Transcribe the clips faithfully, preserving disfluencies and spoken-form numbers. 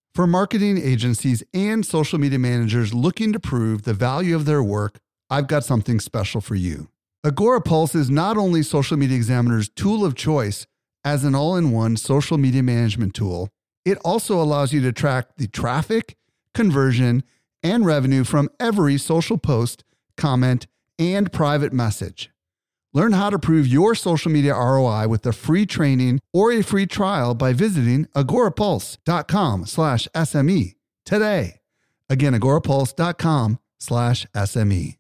For marketing agencies and social media managers looking to prove the value of their work, I've got something special for you. Agorapulse is not only Social Media Examiner's tool of choice as an all-in-one social media management tool, it also allows you to track the traffic, conversion, and revenue from every social post, comment, and private message. Learn how to prove your social media R O I with a free training or a free trial by visiting agorapulse.com slash SME today. Again, agorapulse.com slash SME.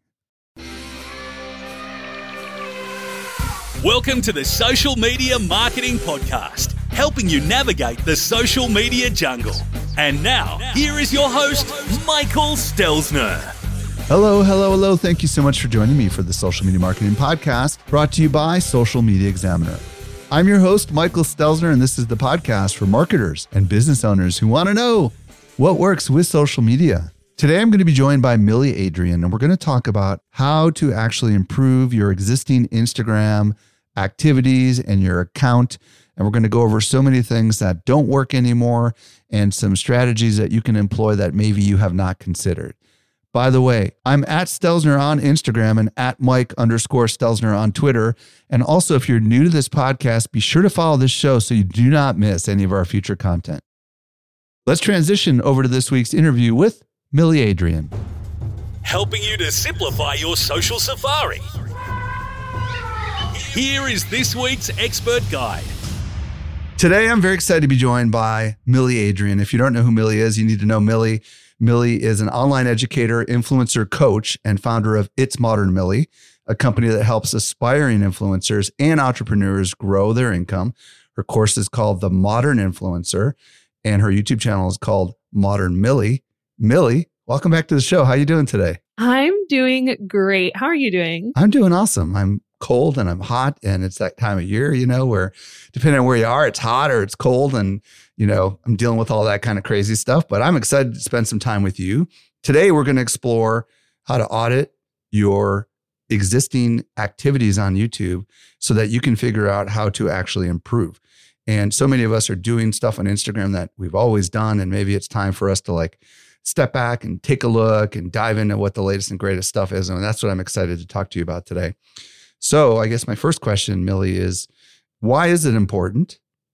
Welcome to the Social Media Marketing Podcast, helping you navigate the social media jungle. And now, here is your host, Michael Stelzner. Hello, hello, hello. Thank you so much for joining me for the Social Media Marketing Podcast, brought to you by Social Media Examiner. I'm your host, Michael Stelzner, and this is the podcast for marketers and business owners who want to know what works with social media. Today, I'm going to be joined by Millie Adrian, and we're going to talk about how to actually improve your existing Instagram activities and your account. And we're going to go over so many things that don't work anymore and some strategies that you can employ that maybe you have not considered. By the way, I'm at Stelzner on Instagram and at Mike underscore Stelzner on Twitter. And also, if you're new to this podcast, be sure to follow this show so you do not miss any of our future content. Let's transition over to this week's interview with Millie Adrian. Helping you to simplify your social safari. Here is this week's expert guide. Today, I'm very excited to be joined by Millie Adrian. If you don't know who Millie is, you need to know Millie. Millie is an online educator, influencer coach, and founder of It's Modern Millie, a company that helps aspiring influencers and entrepreneurs grow their income. Her course is called The Modern Influencer, and her YouTube channel is called Modern Millie. Millie, welcome back to the show. How are you doing today? I'm doing great. How are you doing? I'm doing awesome. I'm cold and I'm hot, and it's that time of year, you know, where depending on where you are, it's hot or it's cold, and you know, I'm dealing with all that kind of crazy stuff, but I'm excited to spend some time with you. Today, we're going to explore how to audit your existing activities on YouTube so that you can figure out how to actually improve. And so many of us are doing stuff on Instagram that we've always done, and maybe it's time for us to like step back and take a look and dive into what the latest and greatest stuff is. And that's what I'm excited to talk to you about today. So I guess my first question, Millie, is why is it important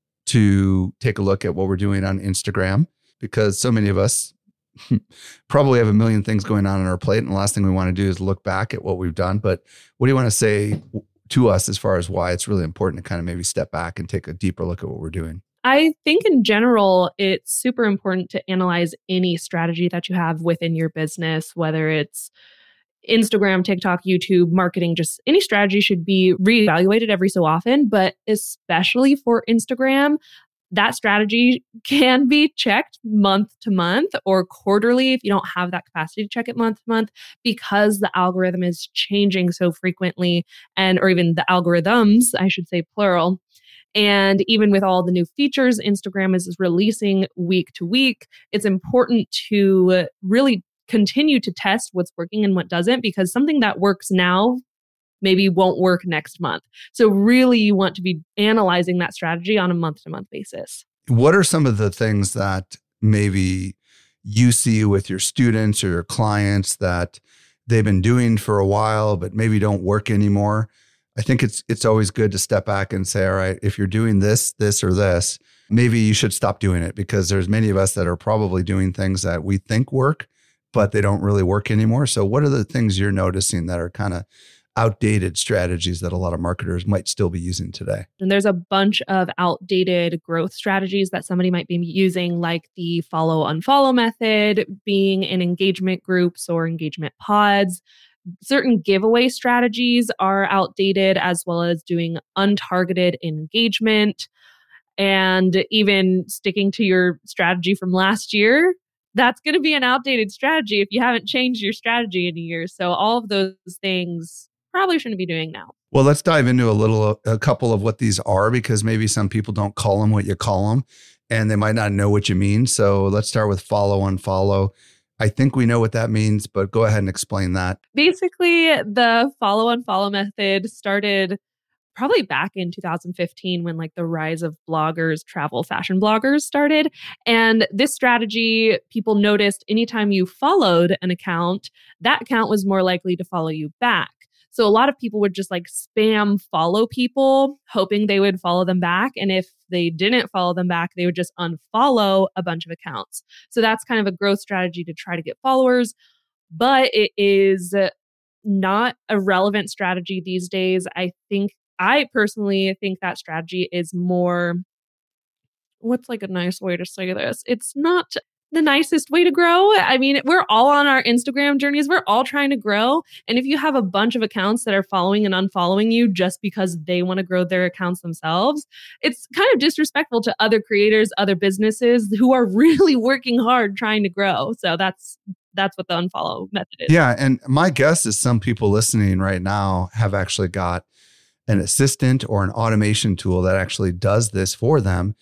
to take a look at what we're doing on Instagram? Because so many of us probably have a million things going on on our plate, and the last thing we want to do is look back at what we've done. But what do you want to say to us as far as why it's really important to kind of maybe step back and take a deeper look at what we're doing? I think in general, it's super important to analyze any strategy that you have within your business, whether it's Instagram, TikTok, YouTube, marketing, just any strategy should be reevaluated every so often. But especially for Instagram, that strategy can be checked month to month or quarterly if you don't have that capacity to check it month to month, because the algorithm is changing so frequently, and or even the algorithms, I should say plural. And even with all the new features Instagram is releasing week to week, it's important to really continue to test what's working and what doesn't, because something that works now maybe won't work next month. So really you want to be analyzing that strategy on a month-to-month basis. What are some of the things that maybe you see with your students or your clients that they've been doing for a while, but maybe don't work anymore? I think it's it's always good to step back and say, all right, if you're doing this, this, or this, maybe you should stop doing it, because there's many of us that are probably doing things that we think work, but they don't really work anymore. So what are the things you're noticing that are kind of outdated strategies that a lot of marketers might still be using today? And there's a bunch of outdated growth strategies that somebody might be using, like the follow unfollow method, being in engagement groups or engagement pods. Certain giveaway strategies are outdated, as well as doing untargeted engagement, and even sticking to your strategy from last year. That's going to be an outdated strategy if you haven't changed your strategy in a year. So all of those things probably shouldn't be doing now. Well, let's dive into a little, a couple of what these are, because maybe some people don't call them what you call them, and they might not know what you mean. So let's start with follow unfollow. I think we know what that means, but go ahead and explain that. Basically, the follow unfollow method started probably back in two thousand fifteen when like the rise of bloggers, travel fashion bloggers started. And this strategy, people noticed anytime you followed an account, that account was more likely to follow you back. So a lot of people would just like spam follow people, hoping they would follow them back. And if they didn't follow them back, they would just unfollow a bunch of accounts. So that's kind of a growth strategy to try to get followers. But it is not a relevant strategy these days. I think, I personally think that strategy is more, what's like a nice way to say this? It's not the nicest way to grow. I mean, we're all on our Instagram journeys. We're all trying to grow. And if you have a bunch of accounts that are following and unfollowing you just because they want to grow their accounts themselves, it's kind of disrespectful to other creators, other businesses who are really working hard trying to grow. So that's that's what the unfollow method is. Yeah. And my guess is some people listening right now have actually got an assistant or an automation tool that actually does this for them.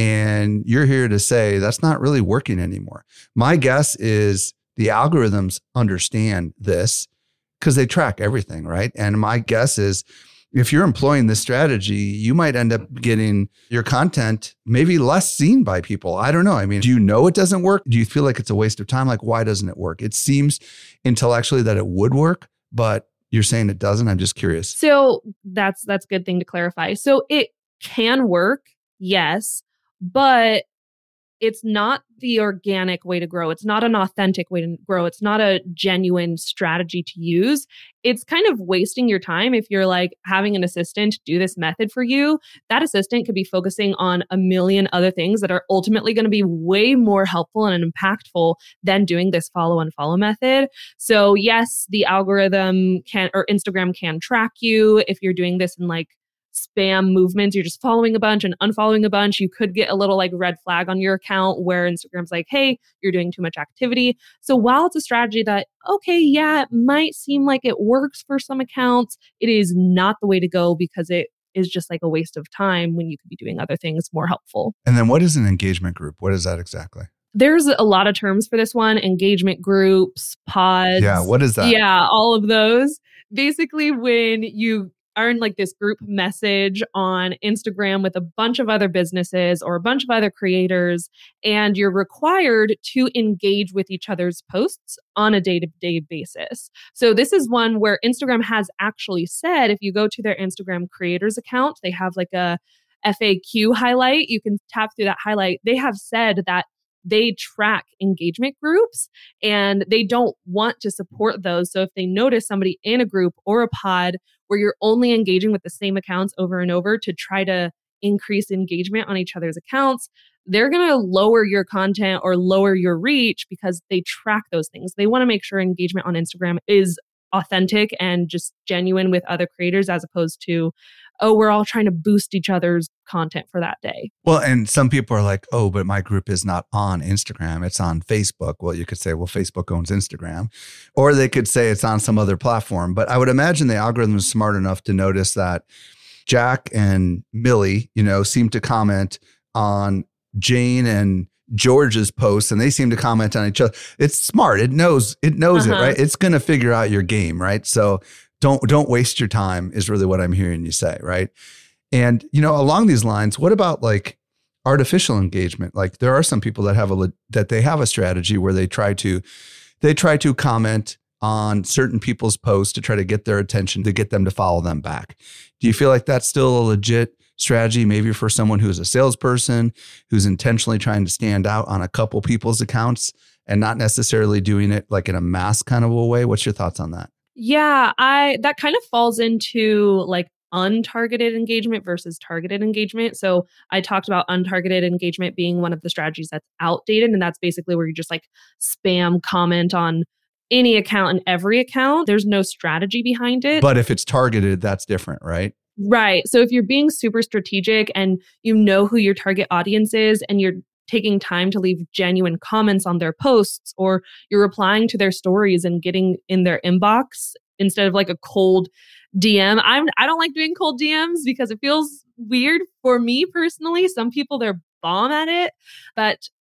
And you're here to say that's not really working anymore. My guess is the algorithms understand this because they track everything, right? And my guess is if you're employing this strategy, you might end up getting your content maybe less seen by people. I don't know. I mean, do you know it doesn't work? Do you feel like it's a waste of time? Like, why doesn't it work? It seems intellectually that it would work, but you're saying it doesn't. I'm just curious. So that's that's a good thing to clarify. So it can work, yes, but it's not the organic way to grow. It's not an authentic way to grow. It's not a genuine strategy to use. It's kind of wasting your time if you're like having an assistant do this method for you. That assistant could be focusing on a million other things that are ultimately going to be way more helpful and impactful than doing this follow and follow method. So yes, the algorithm can, or Instagram can track you if you're doing this in like spam movements. You're just following a bunch and unfollowing a bunch. You could get a little like red flag on your account where Instagram's like, hey, you're doing too much activity. So while it's a strategy that, okay, yeah, it might seem like it works for some accounts, it is not the way to go because it is just like a waste of time when you could be doing other things more helpful. And then what is an engagement group? What is that exactly? There's a lot of terms for this one: engagement groups, pods. Yeah, what is that? Yeah, all of those. Basically, when you are in like this group message on Instagram with a bunch of other businesses or a bunch of other creators, and you're required to engage with each other's posts on a day-to-day basis. So this is one where Instagram has actually said, if you go to their Instagram creators account, they have like a F A Q highlight. You can tap through that highlight. They have said that they track engagement groups and they don't want to support those. So if they notice somebody in a group or a pod where you're only engaging with the same accounts over and over to try to increase engagement on each other's accounts, they're going to lower your content or lower your reach because they track those things. They want to make sure engagement on Instagram is authentic and just genuine with other creators, as opposed to, oh, we're all trying to boost each other's content for that day. Well, and some people are like, oh, but my group is not on Instagram. It's on Facebook. Well, you could say, well, Facebook owns Instagram. Or they could say it's on some other platform. But I would imagine the algorithm is smart enough to notice that Jack and Millie, you know, seem to comment on Jane and George's posts, and they seem to comment on each other. It's smart. It knows, it knows Uh-huh. it, right? It's going to figure out your game, right? So don't, don't waste your time is really what I'm hearing you say, right? And, you know, along these lines, what about like artificial engagement? Like there are some people that have a, that they have a strategy where they try to, they try to comment on certain people's posts to try to get their attention, to get them to follow them back. Do you feel like that's still a legit strategy, maybe for someone who's a salesperson, who's intentionally trying to stand out on a couple people's accounts and not necessarily doing it like in a mass kind of a way? What's your thoughts on that? Yeah, I that kind of falls into like untargeted engagement versus targeted engagement. So I talked about untargeted engagement being one of the strategies that's outdated. And that's basically where you just like spam comment on any account and every account. There's no strategy behind it. But if it's targeted, that's different, right? Right. So if you're being super strategic and you know who your target audience is and you're taking time to leave genuine comments on their posts, or you're replying to their stories and getting in their inbox instead of like a cold D M. I'm I don't like doing cold D Ms because it feels weird for me personally. Some people, they're bomb at it, but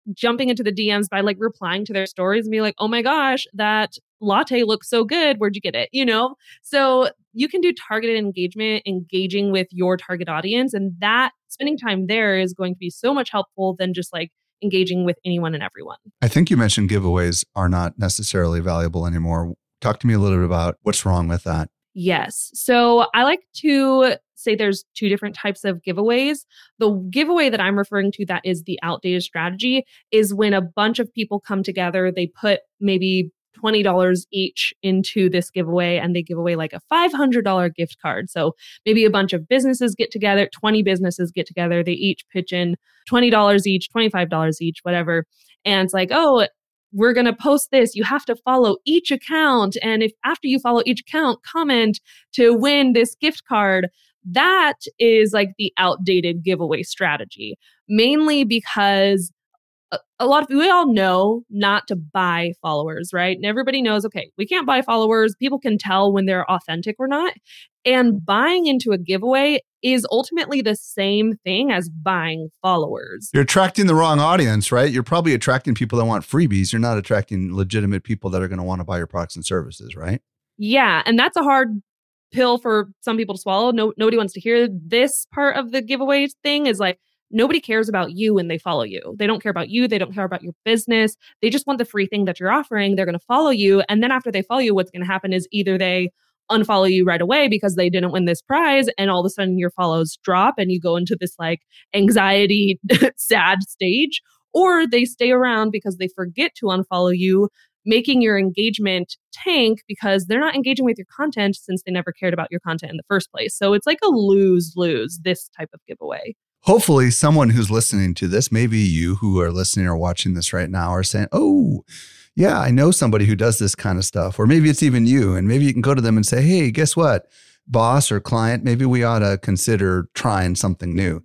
jumping into the D Ms by like replying to their stories and be like, oh my gosh, that latte looks so good. Where'd you get it? You know? So you can do targeted engagement, engaging with your target audience. And that spending time there is going to be so much helpful than just like engaging with anyone and everyone. I think you mentioned giveaways are not necessarily valuable anymore. Talk to me a little bit about what's wrong with that. Yes. So I like to say there's two different types of giveaways. The giveaway that I'm referring to that is the outdated strategy is when a bunch of people come together, they put maybe twenty dollars each into this giveaway and they give away like a five hundred dollars gift card. So maybe a bunch of businesses get together, twenty businesses get together, they each pitch in twenty dollars each, twenty-five dollars each, whatever. And it's like, oh, we're going to post this. You have to follow each account. And if after you follow each account, comment to win this gift card. That is like the outdated giveaway strategy, mainly because a, a lot of, we all know not to buy followers, right? And everybody knows, okay, we can't buy followers. People can tell when they're authentic or not. And buying into a giveaway is ultimately the same thing as buying followers. You're attracting the wrong audience, right? You're probably attracting people that want freebies. You're not attracting legitimate people that are going to want to buy your products and services, right? Yeah. And that's a hard pill for some people to swallow. No, nobody wants to hear this part of the giveaway thing is like, nobody cares about you when they follow you. They don't care about you. They don't care about your business. They just want the free thing that you're offering. They're going to follow you. And then after they follow you, what's going to happen is either they unfollow you right away because they didn't win this prize and all of a sudden your follows drop and you go into this like anxiety, sad stage, or they stay around because they forget to unfollow you, making your engagement tank because they're not engaging with your content since they never cared about your content in the first place. So it's like a lose-lose, this type of giveaway. Hopefully someone who's listening to this, maybe you who are listening or watching this right now are saying, oh, yeah, I know somebody who does this kind of stuff. Or maybe it's even you. And maybe you can go to them and say, hey, guess what, boss or client, maybe we ought to consider trying something new.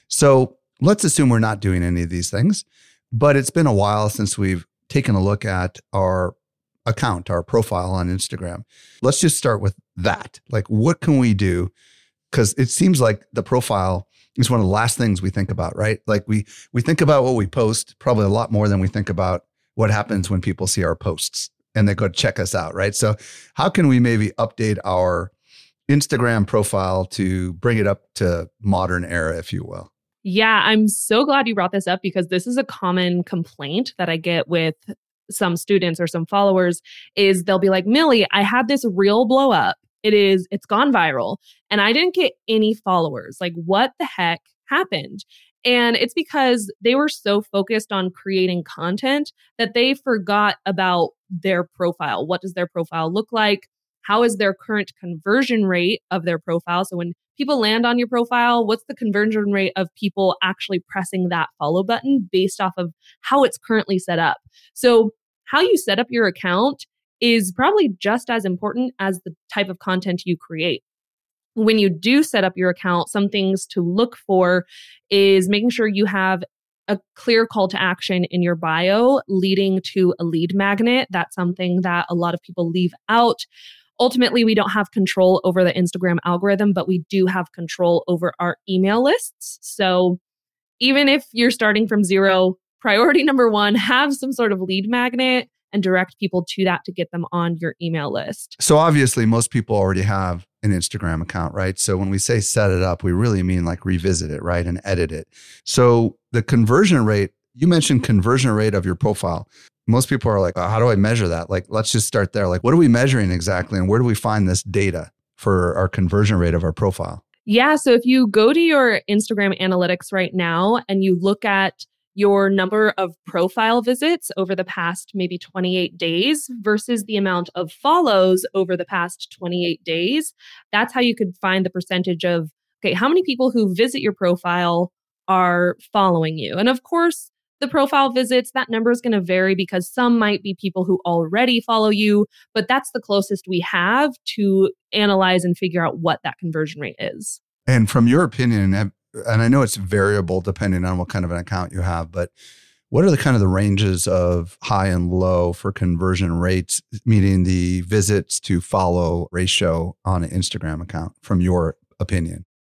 So let's assume we're not doing any of these things, but it's been a while since we've taken a look at our account, our profile on Instagram. Let's just start with that. Like, what can we do? Because it seems like the profile is one of the last things we think about, right? Like we we think about what we post probably a lot more than we think about what happens when people see our posts and they go check us out, right? So how can we maybe update our Instagram profile to bring it up to modern era, if you will? Yeah, I'm so glad you brought this up because this is a common complaint that I get with some students or some followers is they'll be like, Millie, I had this reel blow up. It is, it's gone viral and I didn't get any followers. Like, what the heck happened? And it's because they were so focused on creating content that they forgot about their profile. What does their profile look like? How is their current conversion rate of their profile? So when people land on your profile, what's the conversion rate of people actually pressing that follow button based off of how it's currently set up? So how you set up your account is probably just as important as the type of content you create. When you do set up your account, some things to look for is making sure you have a clear call to action in your bio leading to a lead magnet. That's something that a lot of people leave out. Ultimately, we don't have control over the Instagram algorithm, but we do have control over our email lists. So even if you're starting from zero, priority number one, have some sort of lead magnet and direct people to that to get them on your email list. So obviously, most people already have an Instagram account, right? So when we say set it up, we really mean like revisit it, right? And edit it. So the conversion rate, you mentioned conversion rate of your profile. Most people are like, oh, how do I measure that? Like, let's just start there. Like, what are we measuring exactly? And where do we find this data for our conversion rate of our profile? Yeah. So if you go to your Instagram analytics right now and you look at your number of profile visits over the past maybe twenty-eight days versus the amount of follows over the past twenty-eight days, that's how you could find the percentage of, okay, how many people who visit your profile are following you? And of course, the profile visits, that number is going to vary because some might be people who already follow you, but that's the closest we have to analyze and figure out what that conversion rate is. And from your opinion, and I know it's variable depending on what kind of an account you have, but what are the kind of the ranges of high and low for conversion rates, meaning the visits to follow ratio on an Instagram account from your opinion?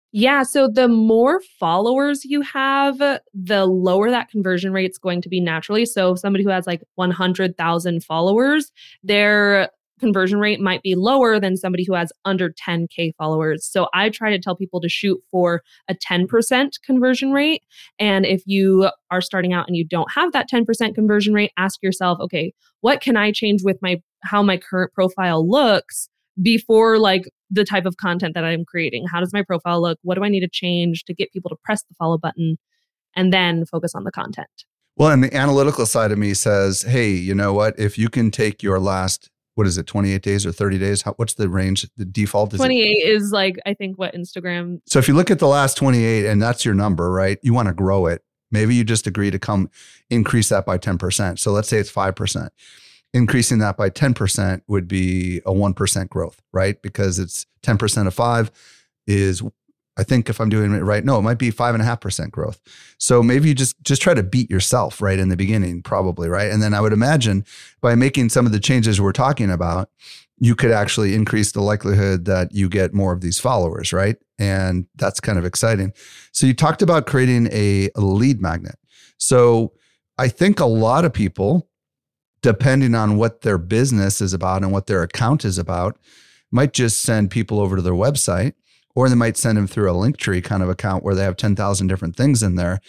Yeah. So the more followers you have, the lower that conversion rate is going to be naturally. So somebody who has like one hundred thousand followers, their conversion rate might be lower than somebody who has under ten K followers. So I try to tell people to shoot for a ten percent conversion rate. And if you are starting out and you don't have that ten percent conversion rate, ask yourself, okay, what can I change with my how my current profile looks before like the type of content that I'm creating? How does my profile look? What do I need to change to get people to press the follow button, and then focus on the content? Well, and the analytical side of me says, hey, you know what? If you can take your last, what is it, twenty-eight days or thirty days? How, what's the range? The default is twenty-eight it? Is like, I think what Instagram. So if you look at the last twenty-eight and that's your number, right? You want to grow it. Maybe you just agree to come increase that by ten percent. So let's say it's five percent. Increasing that by ten percent would be a one percent growth, right? Because it's ten percent of five is, I think if I'm doing it right, no, it might be five and a half percent growth. So maybe you just, just try to beat yourself right in the beginning, probably, right? And then I would imagine by making some of the changes we're talking about, you could actually increase the likelihood that you get more of these followers, right? And that's kind of exciting. So you talked about creating a, a lead magnet. So I think a lot of people, depending on what their business is about and what their account is about, might just send people over to their website, or they might send them through a Linktree kind of account where they have ten thousand different things in there.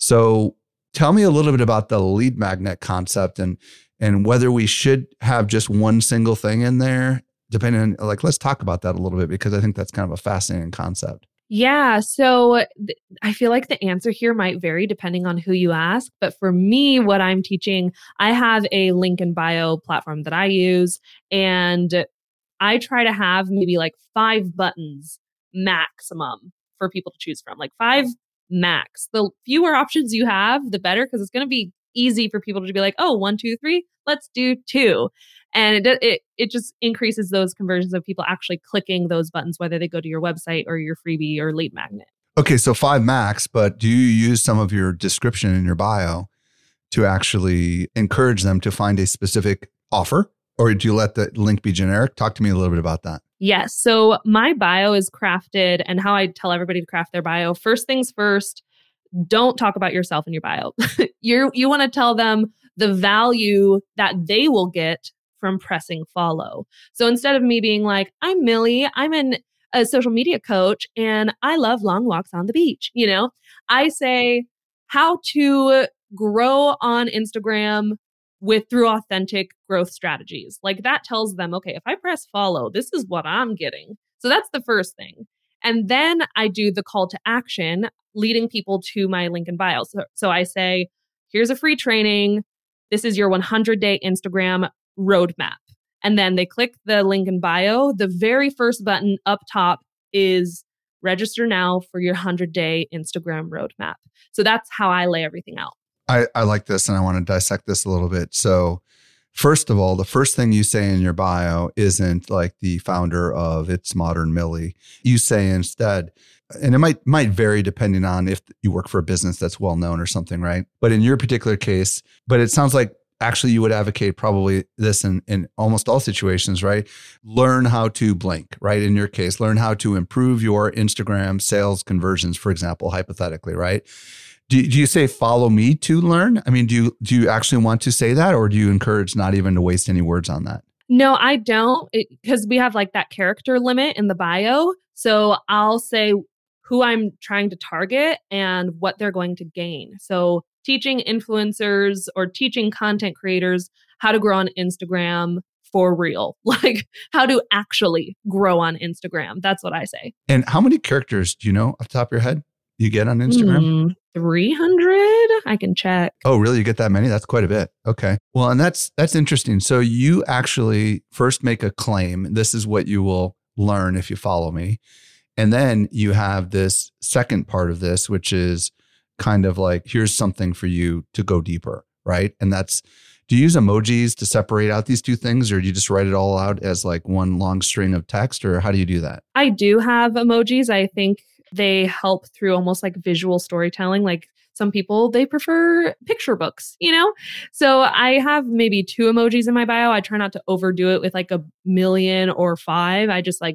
So tell me a little bit about the lead magnet concept and and whether we should have just one single thing in there, depending on, like, let's talk about that a little bit, because I think that's kind of a fascinating concept. Yeah. So th- I feel like the answer here might vary depending on who you ask. But for me, what I'm teaching, I have a link in bio platform that I use, and I try to have maybe like five buttons maximum for people to choose from, like five max. The fewer options you have, the better, because it's going to be easy for people to be like, oh, one, two, three, let's do two. And it, it it just increases those conversions of people actually clicking those buttons, whether they go to your website or your freebie or lead magnet. Okay, so five max, but do you use some of your description in your bio to actually encourage them to find a specific offer? Or do you let the link be generic? Talk to me a little bit about that. Yes. So my bio is crafted, and how I tell everybody to craft their bio. First things first, don't talk about yourself in your bio. You're, you want to tell them the value that they will get from pressing follow. So instead of me being like, I'm Millie, I'm an, a social media coach, and I love long walks on the beach, you know, I say how to grow on Instagram with through authentic growth strategies. Like that tells them, okay, if I press follow, this is what I'm getting. So that's the first thing. And then I do the call to action, leading people to my link in bio. So, so I say, here's a free training. This is your one hundred day Instagram roadmap. And then they click the link in bio. The very first button up top is register now for your one hundred day Instagram roadmap. So that's how I lay everything out. I, I like this, and I want to dissect this a little bit. So first of all, the first thing you say in your bio isn't like the founder of It's Modern Millie. You say instead, and it might might vary depending on if you work for a business that's well known or something, right? But in your particular case, but it sounds like actually you would advocate probably this in, in almost all situations, right? Learn how to blank, right? In your case, learn how to improve your Instagram sales conversions, for example, hypothetically, right? Do, do you say follow me to learn? I mean, do you, do you actually want to say that, or do you encourage not even to waste any words on that? No, I don't, because we have like that character limit in the bio. So I'll say who I'm trying to target and what they're going to gain. So teaching influencers or teaching content creators how to grow on Instagram for real, like how to actually grow on Instagram. That's what I say. And how many characters do you know off the top of your head you get on Instagram? Mm, three hundred. I can check. Oh, really? You get that many? That's quite a bit. Okay. Well, and that's that's interesting. So you actually first make a claim. This is what you will learn if you follow me. And then you have this second part of this, which is kind of like, here's something for you to go deeper, right? And that's, do you use emojis to separate out these two things, or do you just write it all out as like one long string of text, or how do you do that? I do have emojis. I think they help through almost like visual storytelling. Like some people, they prefer picture books, you know? So I have maybe two emojis in my bio. I try not to overdo it with like a million or five. I just like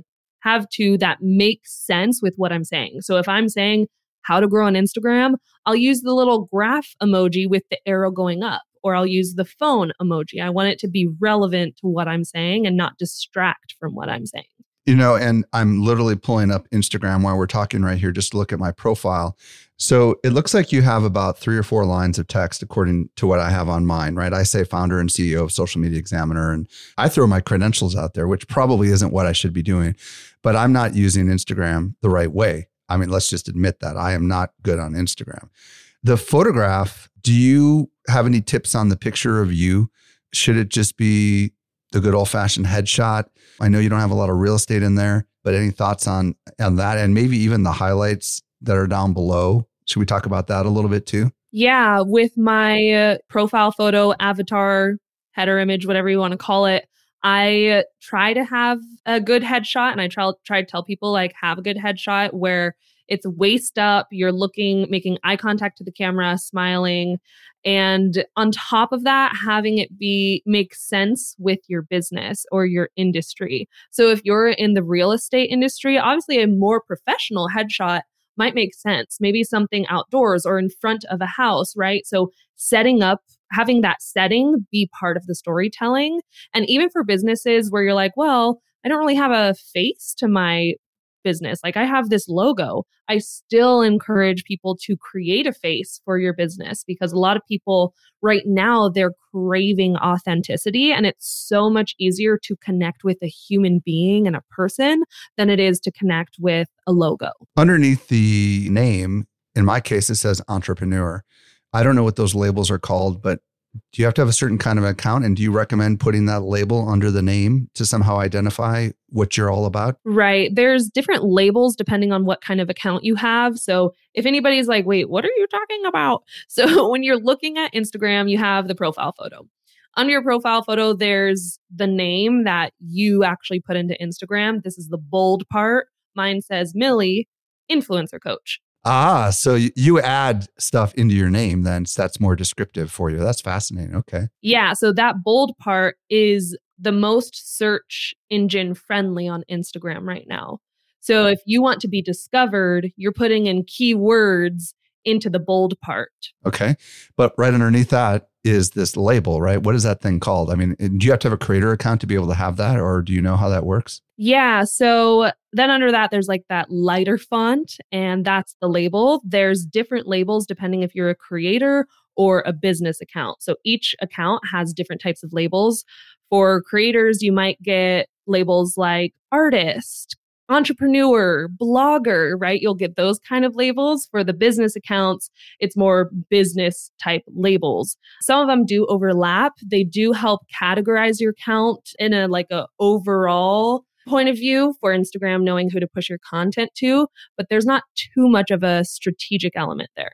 have two that make sense with what I'm saying. So if I'm saying how to grow on Instagram, I'll use the little graph emoji with the arrow going up, or I'll use the phone emoji. I want it to be relevant to what I'm saying and not distract from what I'm saying. You know, and I'm literally pulling up Instagram while we're talking right here just to look at my profile. So it looks like you have about three or four lines of text according to what I have on mine, right? I say founder and C E O of Social Media Examiner, and I throw my credentials out there, which probably isn't what I should be doing, but I'm not using Instagram the right way. I mean, let's just admit that I am not good on Instagram. The photograph, do you have any tips on the picture of you? Should it just be the good old fashioned headshot? I know you don't have a lot of real estate in there, but any thoughts on, on that? And maybe even the highlights that are down below. Should we talk about that a little bit too? Yeah, with my uh, profile photo, avatar, header image, whatever you want to call it, I try to have a good headshot, and I try, try to tell people like have a good headshot where it's waist up, you're looking, making eye contact to the camera, smiling. And on top of that, having it be make sense with your business or your industry. So if you're in the real estate industry, obviously a more professional headshot might make sense. Maybe something outdoors or in front of a house, right? So setting up, having that setting be part of the storytelling. And even for businesses where you're like, well, I don't really have a face to my business. Like I have this logo. I still encourage people to create a face for your business because a lot of people right now, they're craving authenticity, and it's so much easier to connect with a human being and a person than it is to connect with a logo. Underneath the name, in my case, it says entrepreneur. I don't know what those labels are called, but do you have to have a certain kind of account? And do you recommend putting that label under the name to somehow identify what you're all about? Right. There's different labels depending on what kind of account you have. So if anybody's like, wait, what are you talking about? So when you're looking at Instagram, you have the profile photo. Under your profile photo, there's the name that you actually put into Instagram. This is the bold part. Mine says Millie, influencer coach. Ah, so you add stuff into your name, then so that's more descriptive for you. That's fascinating. Okay. Yeah. So that bold part is the most search engine friendly on Instagram right now. So if you want to be discovered, you're putting in keywords into the bold part. Okay. But right underneath that is this label, right? What is that thing called? I mean, do you have to have a creator account to be able to have that, or do you know how that works? Yeah. So then under that, there's like that lighter font, and that's the label. There's different labels depending if you're a creator or a business account. So each account has different types of labels. For creators, you might get labels like artist, entrepreneur, blogger, right? You'll get those kind of labels. For the business accounts, it's more business type labels. Some of them do overlap. They do help categorize your account in a like a overall point of view for Instagram, knowing who to push your content to, but there's not too much of a strategic element there.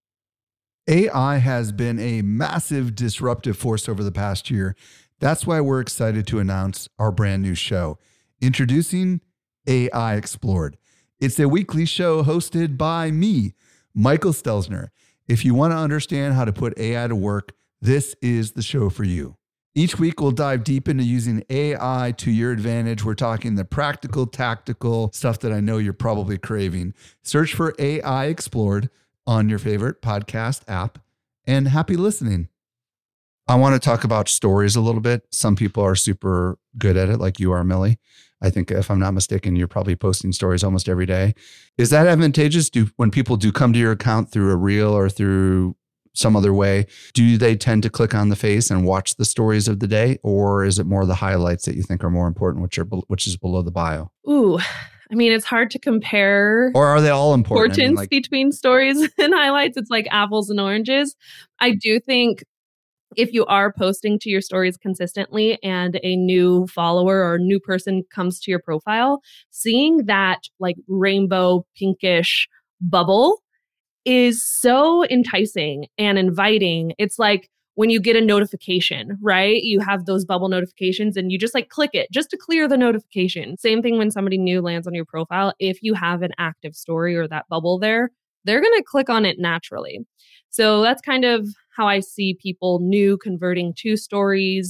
A I has been a massive disruptive force over the past year. That's why we're excited to announce our brand new show, introducing A I Explored. It's a weekly show hosted by me, Michael Stelzner. If you want to understand how to put A I to work, this is the show for you. Each week, we'll dive deep into using A I to your advantage. We're talking the practical, tactical stuff that I know you're probably craving. Search for A I Explored on your favorite podcast app, and happy listening. I want to talk about stories a little bit. Some people are super good at it, like you are, Millie. I think if I'm not mistaken, you're probably posting stories almost every day. Is that advantageous? Do when people do come to your account through a reel or through some other way, do they tend to click on the face and watch the stories of the day? Or is it more the highlights that you think are more important, which are which is below the bio? Ooh, I mean, it's hard to compare. Or are they all important? Importance I mean, like, between stories and highlights. It's like apples and oranges. I do think if you are posting to your stories consistently and a new follower or a new person comes to your profile, seeing that like rainbow pinkish bubble is so enticing and inviting. It's like when you get a notification, right? You have those bubble notifications and you just like click it just to clear the notification. Same thing when somebody new lands on your profile. If you have an active story or that bubble there, they're going to click on it naturally. So that's kind of how I see people new converting to stories.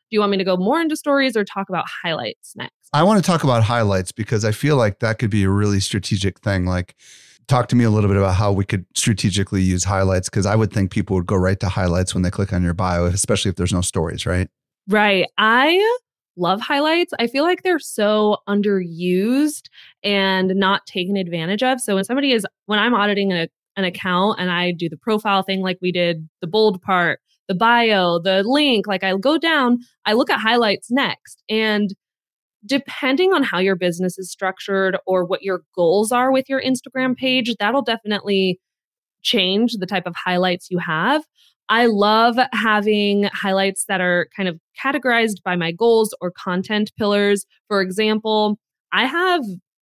you want me to go more into stories or talk about highlights next? I want to talk about highlights because I feel like that could be a really strategic thing. Like, talk to me a little bit about how we could strategically use highlights, because I would think people would go right to highlights when they click on your bio, especially if there's no stories, right? Right. I love highlights. I feel like they're so underused and not taken advantage of. So when somebody is, when I'm auditing a, an account and I do the profile thing, like we did the bold part, the bio, the link, like I go down, I look at highlights next. And depending on how your business is structured or what your goals are with your Instagram page, that'll definitely change the type of highlights you have. I love having highlights that are kind of categorized by my goals or content pillars. For example, I have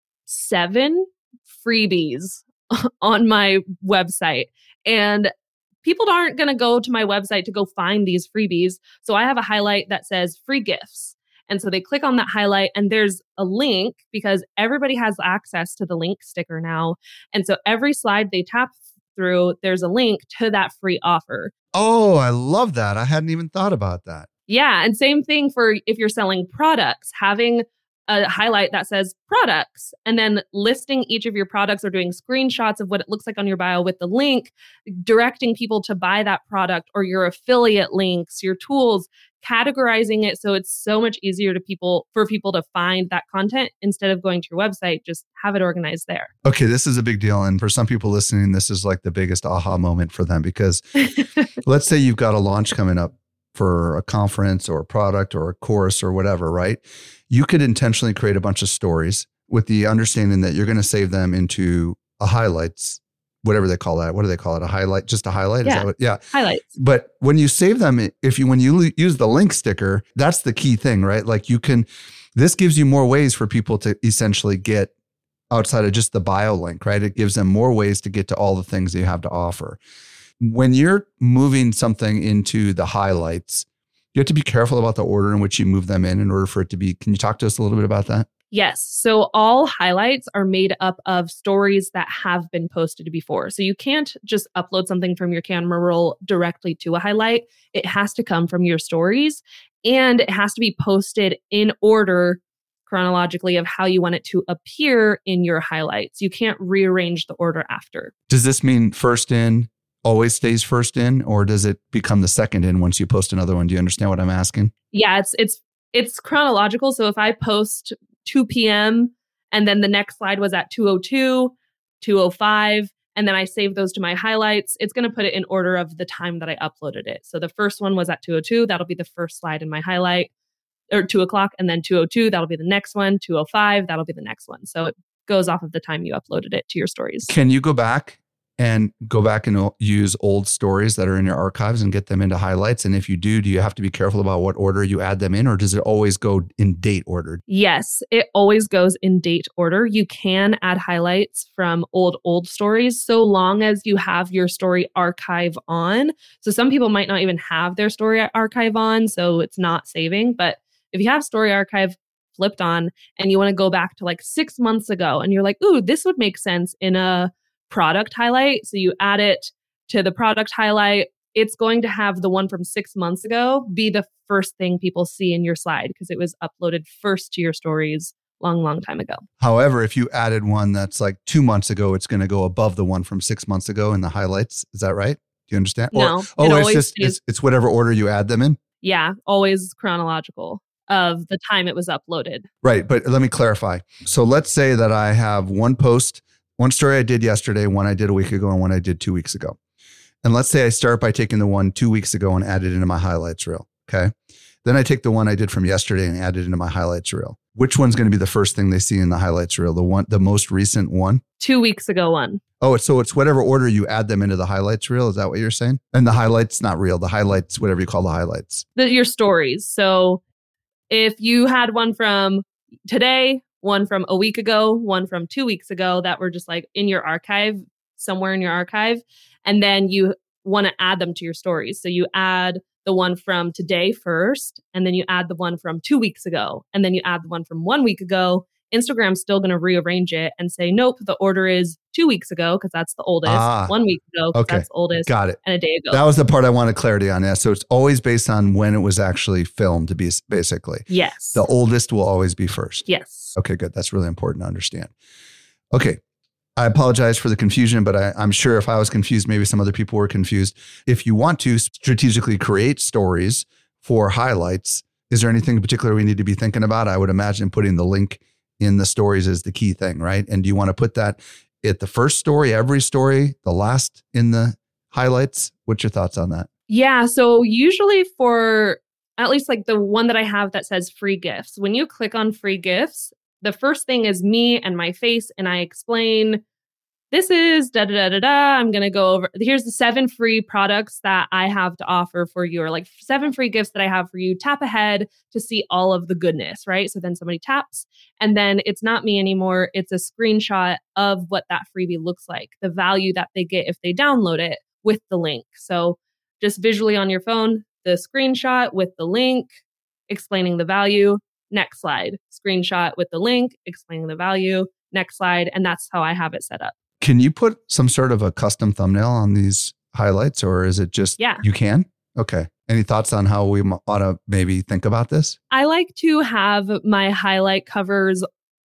seven freebies on my website, and people aren't going to go to my website to go find these freebies. So I have a highlight that says free gifts. And so they click on that highlight and there's a link because everybody has access to the link sticker now. And so every slide they tap through, there's a link to that free offer. Oh, I love that. I hadn't even thought about that. Yeah. And same thing for if you're selling products, having a highlight that says products and then listing each of your products or doing screenshots of what it looks like on your bio with the link, directing people to buy that product or your affiliate links, your tools, categorizing it so it's so much easier to people for people to find that content instead of going to your website. Just have it organized there. Okay, this is a big deal. And for some people listening, this is like the biggest aha moment for them, because let's say you've got a launch coming up for a conference or a product or a course or whatever, right? You could intentionally create a bunch of stories with the understanding that you're going to save them into a highlights, whatever they call that. What do they call it? A highlight, just a highlight? Yeah. Is that what, yeah. Highlights. But when you save them, if you, when you use the link sticker, that's the key thing, right? Like you can, this gives you more ways for people to essentially get outside of just the bio link, right? It gives them more ways to get to all the things that you have to offer. When you're moving something into the highlights, you have to be careful about the order in which you move them in in order for it to be. Can you talk to us a little bit about that? Yes. So all highlights are made up of stories that have been posted before. So you can't just upload something from your camera roll directly to a highlight. It has to come from your stories and it has to be posted in order chronologically of how you want it to appear in your highlights. You can't rearrange the order after. Does this mean first in always stays first in, or does it become the second in once you post another one? Do you understand what I'm asking? Yeah, it's it's it's chronological. So if I post two p.m. and then the next slide was at two oh two, two oh five, and then I save those to my highlights, it's going to put it in order of the time that I uploaded it. So the first one was at two oh two, that'll be the first slide in my highlight, or two o'clock, and then two oh two, that'll be the next one, two oh five, that'll be the next one. So it goes off of the time you uploaded it to your stories. Can you go back and go back and use old stories that are in your archives and get them into highlights? And if you do, do you have to be careful about what order you add them in, or does it always go in date order? Yes, it always goes in date order. You can add highlights from old, old stories so long as you have your story archive on. So some people might not even have their story archive on, so it's not saving. But if you have story archive flipped on and you want to go back to like six months ago and you're like, ooh, this would make sense in a product highlight. So you add it to the product highlight. It's going to have the one from six months ago be the first thing people see in your slide because it was uploaded first to your stories long, long time ago. However, if you added one that's like two months ago, it's going to go above the one from six months ago in the highlights. Is that right? Do you understand? No. Or, oh, it it's just, it's, it's whatever order you add them in? Yeah, always chronological of the time it was uploaded. Right. But let me clarify. So let's say that I have one post, one story I did yesterday, one I did a week ago, and one I did two weeks ago. And let's say I start by taking the one two weeks ago and add it into my highlights reel. Okay. Then I take the one I did from yesterday and add it into my highlights reel. Which one's going to be the first thing they see in the highlights reel? The one, the most recent one? Two weeks ago one. Oh, it's, so it's whatever order you add them into the highlights reel. Is that what you're saying? And the highlights, not real. The highlights, whatever you call the highlights. The, your stories. So if you had one from today, one from a week ago, one from two weeks ago that were just like in your archive, somewhere in your archive, and then you want to add them to your stories. So you add the one from today first, and then you add the one from two weeks ago, and then you add the one from one week ago, Instagram's still going to rearrange it and say, nope, the order is two weeks ago because that's the oldest, Ah, one week ago because okay. that's the oldest, Got it. and a day ago. That was the part I wanted clarity on. Yeah. So it's always based on when it was actually filmed, to be basically. Yes. The oldest will always be first. Yes. Okay, good. That's really important to understand. Okay. I apologize for the confusion, but I, I'm sure if I was confused, maybe some other people were confused. If you want to strategically create stories for highlights, is there anything in particular we need to be thinking about? I would imagine putting the link in the stories is the key thing, right? And do you want to put that at the first story, every story, the last in the highlights? What's your thoughts on that? Yeah. So usually for at least like the one that I have that says free gifts, when you click on free gifts, the first thing is me and my face, and I explain, this is da da da da da. I'm going to go over, here's the seven free products that I have to offer for you, or like seven free gifts that I have for you. Tap ahead to see all of the goodness, right? So then somebody taps, and then it's not me anymore. It's a screenshot of what that freebie looks like, the value that they get if they download it with the link. So just visually on your phone, the screenshot with the link explaining the value. Next slide, screenshot with the link explaining the value. Next slide. And that's how I have it set up. Can you put some sort of a custom thumbnail on these highlights, or is it just, yeah, you can? Okay. Any thoughts on how we ought to maybe think about this? I like to have my highlight covers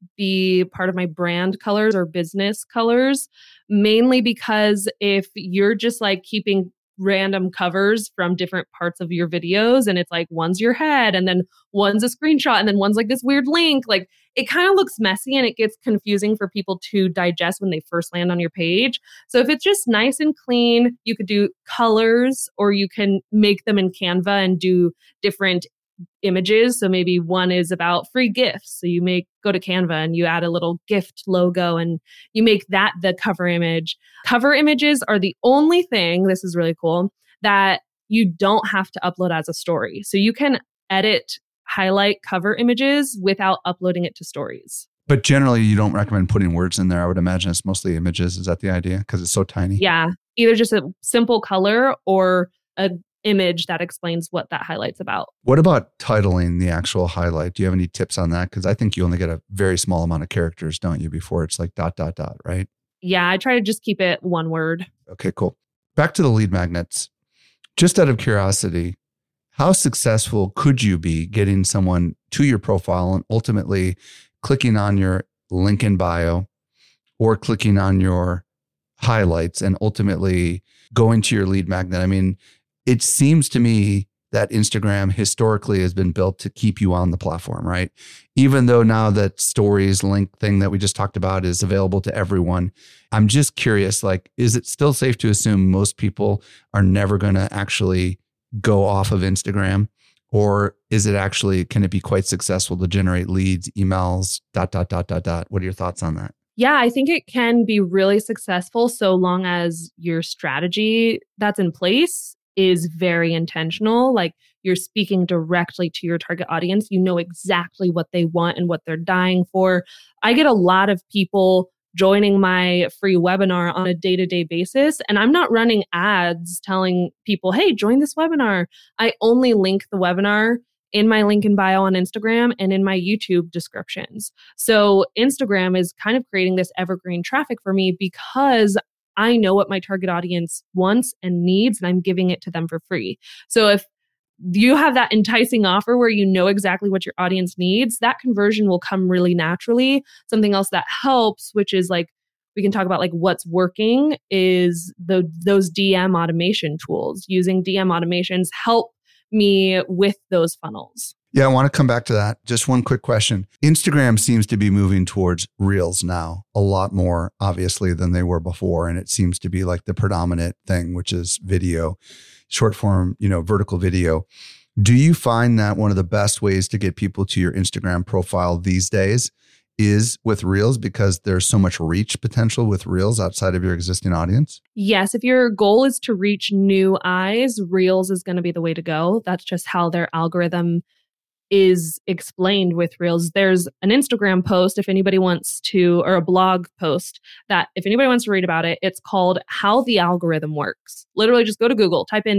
be part of my brand colors or business colors, mainly because if you're just like keeping random covers from different parts of your videos, and it's like one's your head and then one's a screenshot and then one's like this weird link, like it kind of looks messy and it gets confusing for people to digest when they first land on your page. So if it's just nice and clean, you could do colors, or you can make them in Canva and do different images. So maybe one is about free gifts. So you make go to Canva and you add a little gift logo and you make that the cover image. Cover images are the only thing, this is really cool, that you don't have to upload as a story. So you can edit, highlight cover images without uploading it to stories. But generally, you don't recommend putting words in there. I would imagine it's mostly images. Is that the idea? Because it's so tiny. Yeah. Either just a simple color or a image that explains what that highlight's about. What about titling the actual highlight? Do you have any tips on that? Because I think you only get a very small amount of characters, don't you, before it's like dot, dot, dot, right? Yeah, I try to just keep it one word. Okay, cool. Back to the lead magnets. Just out of curiosity, how successful could you be getting someone to your profile and ultimately clicking on your link in bio or clicking on your highlights and ultimately going to your lead magnet? I mean, it seems to me that Instagram historically has been built to keep you on the platform, right? Even though now that stories link thing that we just talked about is available to everyone, I'm just curious, like, is it still safe to assume most people are never going to actually go off of Instagram? Or is it actually, can it be quite successful to generate leads, emails, dot, dot, dot, dot, dot? What are your thoughts on that? Yeah, I think it can be really successful so long as your strategy that's in place is very intentional. Like you're speaking directly to your target audience. You know exactly what they want and what they're dying for. I get a lot of people joining my free webinar on a day-to-day basis, and I'm not running ads telling people, hey, join this webinar. I only link the webinar in my link in bio on Instagram and in my YouTube descriptions. So Instagram is kind of creating this evergreen traffic for me because I know what my target audience wants and needs, and I'm giving it to them for free. So if you have that enticing offer where you know exactly what your audience needs, that conversion will come really naturally. Something else that helps, which is like, we can talk about like what's working, is the those D M automation tools. Using D M automations help me with those funnels. Yeah, I want to come back to that. Just one quick question. Instagram seems to be moving towards Reels now a lot more, obviously, than they were before. And it seems to be like the predominant thing, which is video, short form, you know, vertical video. Do you find that one of the best ways to get people to your Instagram profile these days is with Reels, because there's so much reach potential with Reels outside of your existing audience? Yes. If your goal is to reach new eyes, Reels is going to be the way to go. That's just how their algorithm is explained with Reels. There's an Instagram post, if anybody wants to, or a blog post that if anybody wants to read about it, it's called How the Algorithm Works. Literally just go to Google, type in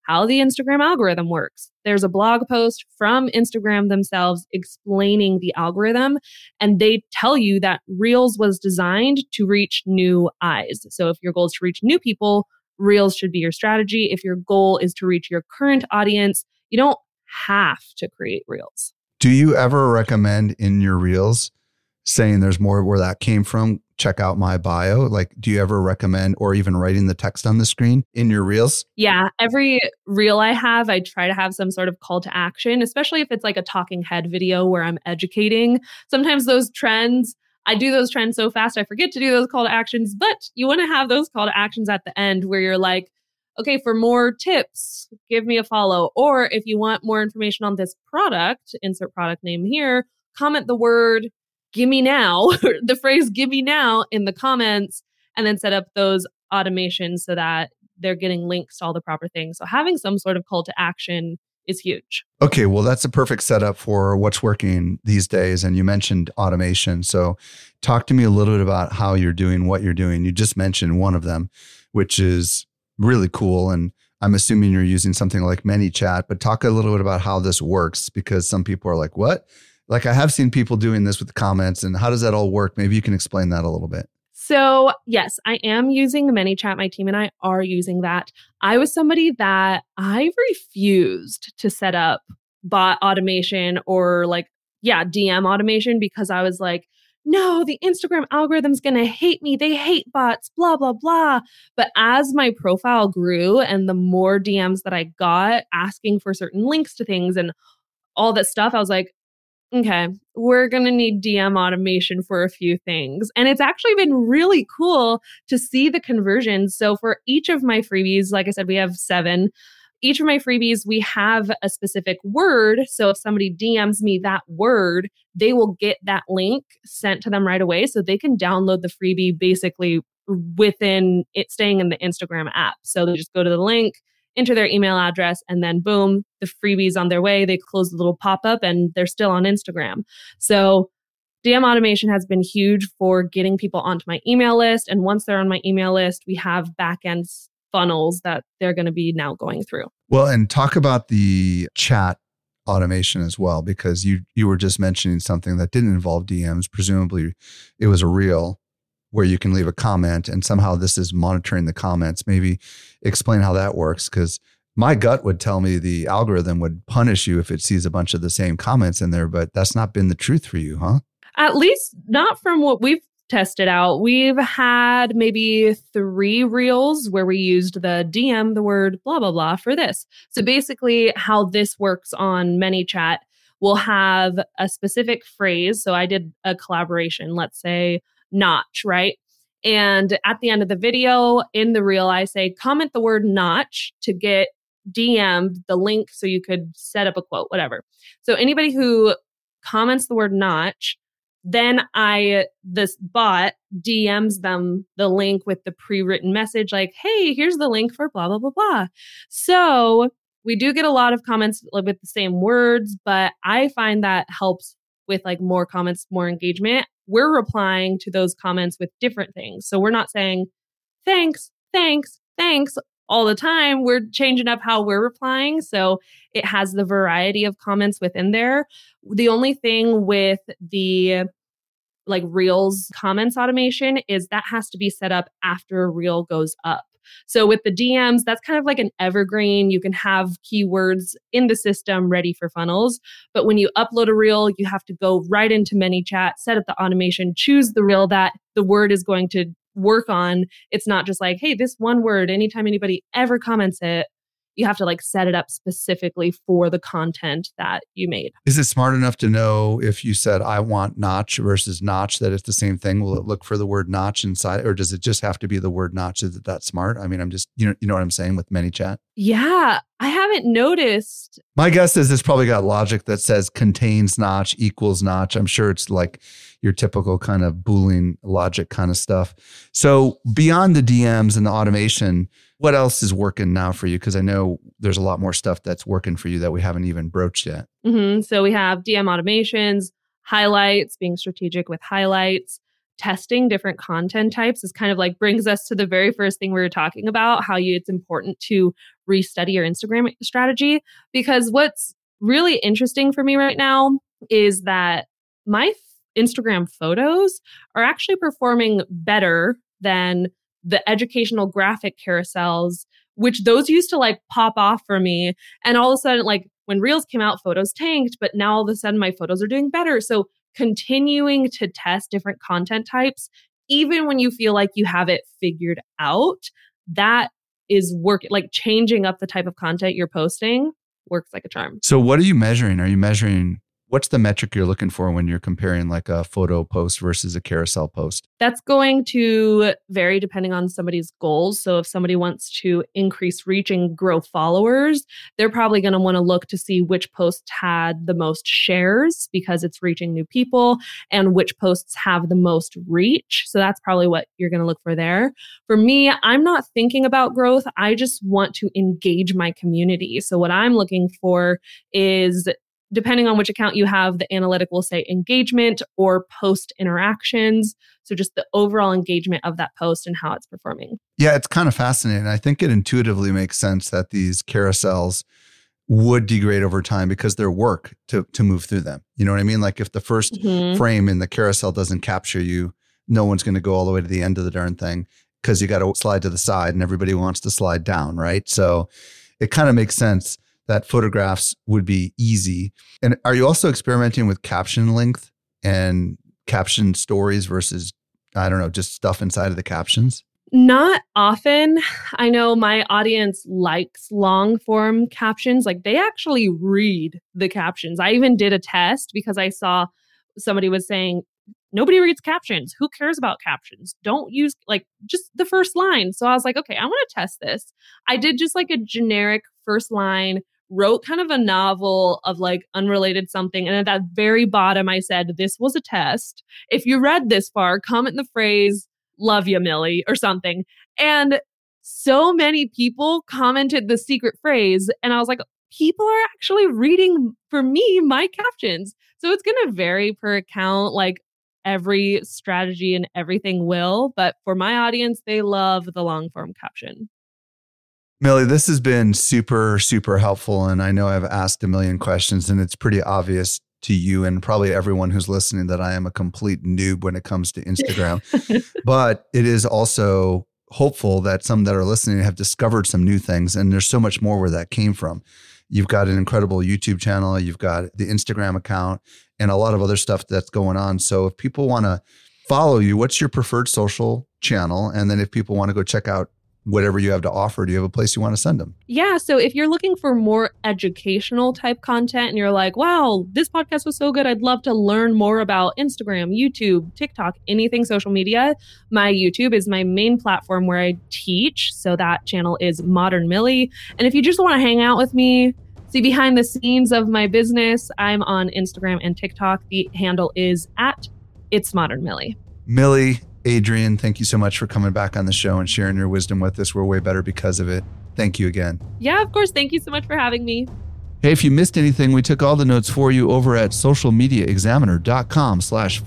how the Instagram algorithm works. There's a blog post from Instagram themselves explaining the algorithm, and they tell you that Reels was designed to reach new eyes. So if your goal is to reach new people, Reels should be your strategy. If your goal is to reach your current audience, you don't have to create Reels. Do you ever recommend in your Reels saying there's more where that came from? Check out my bio. Like, do you ever recommend, or even writing the text on the screen in your Reels? Yeah. Every Reel I have, I try to have some sort of call to action, especially if it's like a talking head video where I'm educating. Sometimes those trends, I do those trends so fast, I forget to do those call to actions, but you want to have those call to actions at the end where you're like, okay, for more tips, give me a follow. Or if you want more information on this product, insert product name here, comment the word gimme now, the phrase gimme now in the comments, and then set up those automations so that they're getting links to all the proper things. So having some sort of call to action is huge. Okay, well, that's a perfect setup for what's working these days. And you mentioned automation. So talk to me a little bit about how you're doing what you're doing. You just mentioned one of them, which is really cool. And I'm assuming you're using something like ManyChat, but talk a little bit about how this works, because some people are like, what? Like, I have seen people doing this with the comments, and how does that all work? Maybe you can explain that a little bit. So yes, I am using ManyChat. My team and I are using that. I was somebody that I refused to set up bot automation or like, yeah, D M automation, because I was like, no, the Instagram algorithm's going to hate me. They hate bots, blah, blah, blah. But as my profile grew and the more D Ms that I got asking for certain links to things and all that stuff, I was like, okay, we're going to need D M automation for a few things. And it's actually been really cool to see the conversions. So for each of my freebies, like I said, we have seven. Each of my freebies, we have a specific word. So if somebody D Ms me that word, they will get that link sent to them right away. So they can download the freebie basically within it staying in the Instagram app. So they just go to the link, enter their email address, and then boom, the freebie's on their way. They close the little pop-up and they're still on Instagram. So D M automation has been huge for getting people onto my email list. And once they're on my email list, we have back-end funnels that they're going to be now going through. Well, and talk about the chat automation as well, because you you were just mentioning something that didn't involve D Ms. Presumably it was a reel where you can leave a comment, and somehow this is monitoring the comments. Maybe explain how that works, because my gut would tell me the algorithm would punish you if it sees a bunch of the same comments in there, but that's not been the truth for you, huh? At least not from what we've tested out. We've had maybe three reels where we used the D M, the word blah, blah, blah for this. So basically how this works on ManyChat, we'll have a specific phrase. So I did a collaboration, let's say notch, right? And at the end of the video in the reel, I say, comment the word notch to get D M'd the link so you could set up a quote, whatever. So anybody who comments the word notch, then I, this bot D Ms them the link with the pre-written message like, hey, here's the link for blah, blah, blah, blah. So we do get a lot of comments with the same words, but I find that helps with like more comments, more engagement. We're replying to those comments with different things. So we're not saying thanks, thanks, thanks all the time. We're changing up how we're replying. So it has the variety of comments within there. The only thing with the like Reels comments automation is that has to be set up after a reel goes up. So with the D Ms, that's kind of like an evergreen. You can have keywords in the system ready for funnels. But when you upload a reel, you have to go right into ManyChat, set up the automation, choose the reel that the word is going to work on. It's not just like, hey, this one word, anytime anybody ever comments it, you have to like set it up specifically for the content that you made. Is it smart enough to know if you said, I want notch versus notch, that it's the same thing? Will it look for the word notch inside, or does it just have to be the word notch? Is it that smart? I mean, I'm just, you know, you know what I'm saying with ManyChat? Yeah, I haven't noticed. My guess is it's probably got logic that says contains notch equals notch. I'm sure it's like your typical kind of Boolean logic kind of stuff. So beyond the D Ms and the automation, what else is working now for you? Because I know there's a lot more stuff that's working for you that we haven't even broached yet. Mm-hmm. So we have D M automations, highlights, being strategic with highlights, testing different content types is kind of like brings us to the very first thing we were talking about, how you, it's important to restudy your Instagram strategy. Because what's really interesting for me right now is that my Instagram photos are actually performing better than the educational graphic carousels, which those used to like pop off for me. And all of a sudden, like when Reels came out, photos tanked, but now all of a sudden my photos are doing better. So continuing to test different content types, even when you feel like you have it figured out, that is work, like changing up the type of content you're posting works like a charm. So what are you measuring? Are you measuring, what's the metric you're looking for when you're comparing like a photo post versus a carousel post? That's going to vary depending on somebody's goals. So if somebody wants to increase reach and grow followers, they're probably going to want to look to see which post had the most shares because it's reaching new people and which posts have the most reach. So that's probably what you're going to look for there. For me, I'm not thinking about growth. I just want to engage my community. So what I'm looking for is, depending on which account you have, the analytic will say engagement or post interactions. So just the overall engagement of that post and how it's performing. Yeah, it's kind of fascinating. I think it intuitively makes sense that these carousels would degrade over time because they're work to to move through them. You know what I mean? Like if the first mm-hmm. frame in the carousel doesn't capture you, no one's going to go all the way to the end of the darn thing because you got to slide to the side and everybody wants to slide down, right? So it kind of makes sense that photographs would be easy. And are you also experimenting with caption length and caption stories versus, I don't know, just stuff inside of the captions? Not often. I know my audience likes long form captions. Like they actually read the captions. I even did a test because I saw somebody was saying, nobody reads captions. Who cares about captions? Don't use like just the first line. So I was like, okay, I want to test this. I did just like a generic first line, wrote kind of a novel of like unrelated something. And at that very bottom, I said, this was a test. If you read this far, comment the phrase, love you, Millie, or something. And so many people commented the secret phrase. And I was like, people are actually reading, for me, my captions. So it's going to vary per account. Like every strategy and everything will. But for my audience, they love the long form caption. Millie, this has been super, super helpful. And I know I've asked a million questions and it's pretty obvious to you and probably everyone who's listening that I am a complete noob when it comes to Instagram. But it is also hopeful that some that are listening have discovered some new things. And there's so much more where that came from. You've got an incredible YouTube channel. You've got the Instagram account and a lot of other stuff that's going on. So if people want to follow you, what's your preferred social channel? And then if people want to go check out whatever you have to offer, do you have a place you want to send them? Yeah. So if you're looking for more educational type content and you're like, wow, this podcast was so good, I'd love to learn more about Instagram, YouTube, TikTok, anything social media, my YouTube is my main platform where I teach. So that channel is Modern Millie. And if you just want to hang out with me, see behind the scenes of my business, I'm on Instagram and TikTok. The handle is at It's Modern Millie. Millie, Adrian, thank you so much for coming back on the show and sharing your wisdom with us. We're way better because of it. Thank you again. Yeah, of course. Thank you so much for having me. Hey, if you missed anything, we took all the notes for you over at socialmediaexaminer.com slash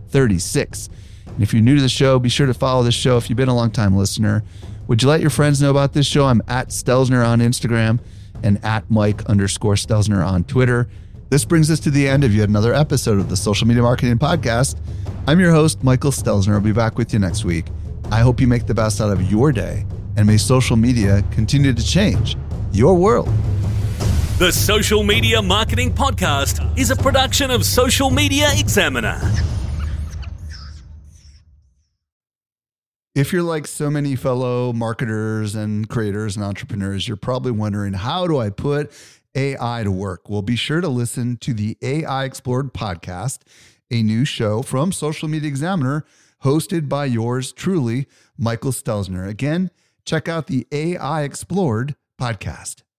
536. And if you're new to the show, be sure to follow this show if you've been a long-time listener. Would you let your friends know about this show? I'm at Stelzner on Instagram and at Mike underscore Stelzner on Twitter. This brings us to the end of yet another episode of the Social Media Marketing Podcast. I'm your host, Michael Stelzner. I'll be back with you next week. I hope you make the best out of your day, and may social media continue to change your world. The Social Media Marketing Podcast is a production of Social Media Examiner. If you're like so many fellow marketers and creators and entrepreneurs, you're probably wondering, how do I put A I to work? Well, be sure to listen to the A I Explored podcast, a new show from Social Media Examiner, hosted by yours truly, Michael Stelzner. Again, check out the A I Explored podcast.